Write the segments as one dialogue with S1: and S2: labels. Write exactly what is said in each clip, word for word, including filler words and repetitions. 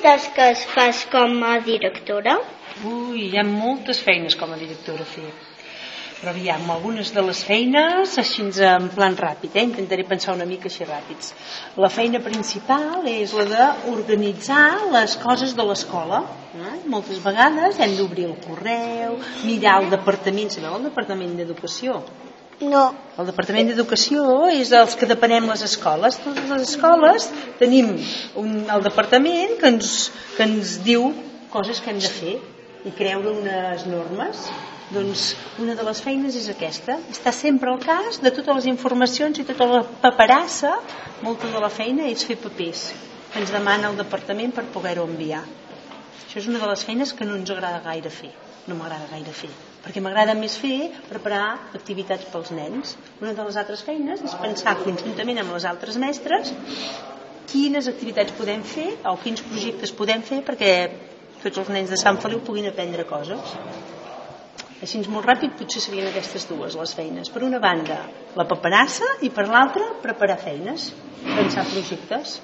S1: tasques fas com a directora?
S2: Ui, hi ha moltes feines com a directora a fer. Però aviam, algunes de les feines així en plan ràpid, eh? Intentaré pensar una mica així ràpids. La feina principal és la d'organitzar les coses de l'escola. Eh? Moltes vegades hem d'obrir el correu, mirar el departament, sabeu el departament d'educació?
S1: No.
S2: El departament d'educació és els que depenem les escoles. Totes les escoles tenim un, el departament que ens, que ens diu coses que hem de fer i creure unes normes. Doncs una de les feines és aquesta, estar sempre al cas de totes les informacions i tota la paperassa. Molta de la feina és fer papers que ens demana el departament per poder-ho enviar. Això és una de les feines que no ens agrada gaire fer, no m'agrada gaire fer, perquè m'agrada més fer preparar activitats pels nens. Una de les altres feines és pensar conjuntament amb les altres mestres quines activitats podem fer o quins projectes podem fer perquè tots els nens de Sant Feliu puguin aprendre coses. Així molt ràpid potser serien aquestes dues les feines. Per una banda la paperassa i per l'altra preparar feines, pensar projectes.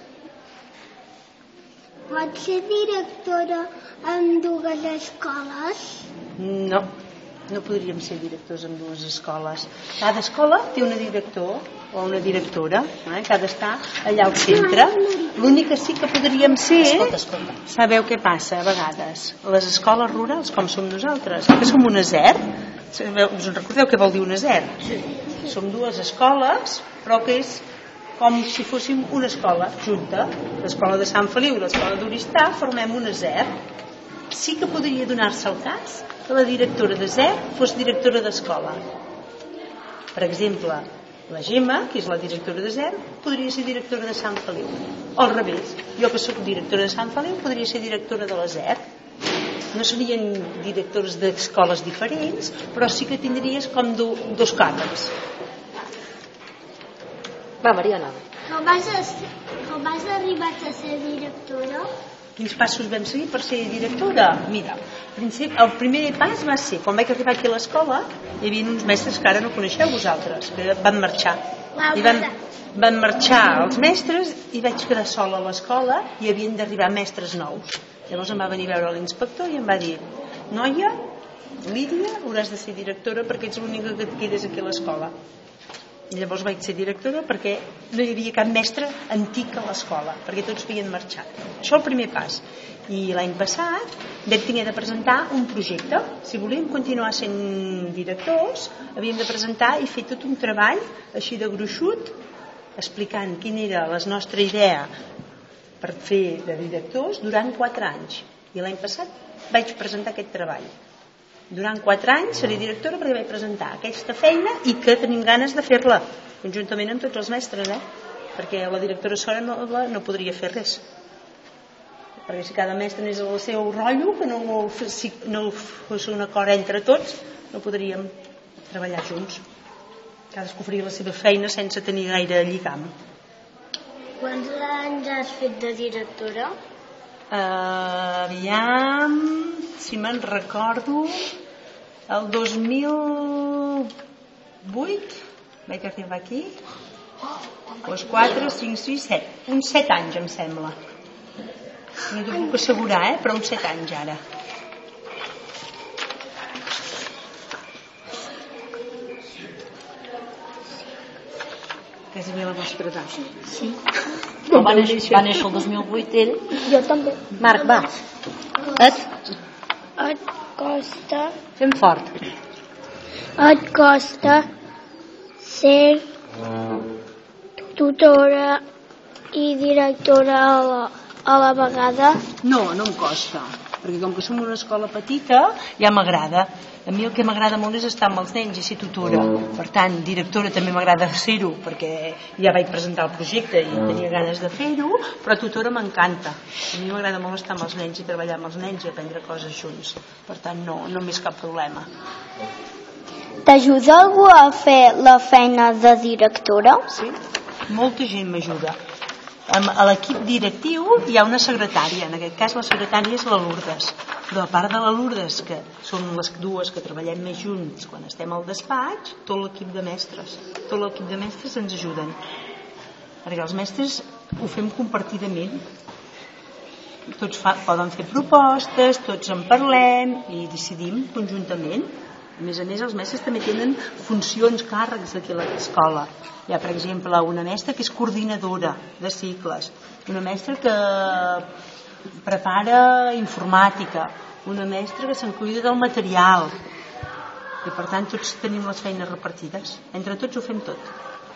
S1: Pots ser directora en dues escoles?
S2: No, no podríem ser directors en dues escoles. Cada escola té una director o una directora, eh, que ha d'estar allà al centre. L'únic que sí que podríem ser, escolta, escolta. Sabeu què passa a vegades? Les escoles rurals, com som nosaltres, que som una Z E R, us en recordeu què vol dir una Z E R? Sí. Som dues escoles, però que és com si fóssim una escola junta. L'escola de Sant Feliu i l'escola d'Oristà formem una Z E R. Sí que podria donar-se el cas que la directora de Z E R fos directora d'escola. Per exemple, la Gemma, que és la directora de Z E R, podria ser directora de Sant Feliu. O al revés, jo que sóc directora de Sant Feliu podria ser directora de la Z E R. No serien directors d'escoles diferents, però sí que tindries com do, dos càrrecs.
S3: Va, Mariana.
S1: Com vas, a, com vas arribar a ser directora?
S2: Quins passos vam seguir per ser directora? Mira, el primer pas va ser, quan vaig arribar aquí a l'escola, hi havia uns mestres que ara no coneixeu vosaltres, que van marxar. I van, van marxar els mestres i vaig quedar sola a l'escola i havien d'arribar mestres nous. Llavors em va venir a veure l'inspector i em va dir: noia, Lídia, hauràs de ser directora perquè ets l'única que et quedes aquí a l'escola. I llavors vaig ser directora perquè no hi havia cap mestre antic a l'escola, perquè tots havien marxat. Això el primer pas. I l'any passat vam haver de presentar un projecte. Si volíem continuar sent directors, havíem de presentar i fer tot un treball així de gruixut, explicant quina era la nostra idea per fer de directors durant quatre anys. I l'any passat vaig presentar aquest treball. Durant quatre anys seré directora perquè vaig presentar aquesta feina i que tenim ganes de fer-la conjuntament amb tots els mestres, eh? Perquè la directora sola no, no podria fer res, perquè si cada mestre anés al seu rotllo, que no, si no fos un acord entre tots, no podríem treballar junts. Cadascú faria la seva feina sense tenir gaire lligam.
S1: Quants anys has fet de directora?
S2: Uh, aviam, si me'n recordo, el dos mil vuit vaig arribar aquí, doncs quatre, cinc, sis, set, uns set anys em sembla. No t'ho puc assegurar, eh? Però uns set anys ara. Quasi bé la vostra edat.
S3: Sí. No, va, néixer, va néixer el dos mil vuit ell.
S1: Jo també.
S3: Marc, va. Et?
S1: Et costa...
S3: Fem fort.
S1: Et costa ser tutora i directora a la, a la vegada?
S2: No, no em costa, perquè com que som una escola petita ja m'agrada. A mi el que m'agrada molt és estar amb els nens i ser tutora. Per tant, directora també m'agrada ser-ho, perquè ja vaig presentar el projecte i tenia ganes de fer-ho, però tutora m'encanta. A mi m'agrada molt estar amb els nens i treballar amb els nens i aprendre coses junts. Per tant, no, no m'és cap problema.
S1: T'ajuda algú a fer la feina de directora?
S2: Sí, molta gent m'ajuda. A l'equip directiu hi ha una secretària, en aquest cas la secretària és la Lourdes, però a part de la Lourdes, que són les dues que treballem més junts quan estem al despatx, tot l'equip de mestres tot l'equip de mestres ens ajuden, perquè els mestres ho fem compartidament tots fa, poden fer propostes, tots en parlem i decidim conjuntament. A més a més, els mestres també tenen funcions, càrrecs aquí a l'escola. Hi ha, per exemple, una mestra que és coordinadora de cicles, una mestra que prepara informàtica, una mestra que se'n cuida del material, i per tant tots tenim les feines repartides, entre tots ho fem tot.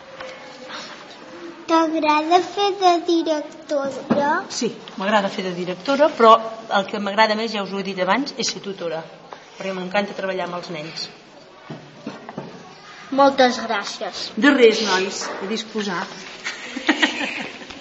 S1: T'agrada fer de directora?
S2: Sí, m'agrada fer de directora, però el que m'agrada més, ja us ho he dit abans, és ser tutora, perquè m'encanta treballar amb els nens.
S1: Moltes gràcies.
S2: De res, nois, a disposar.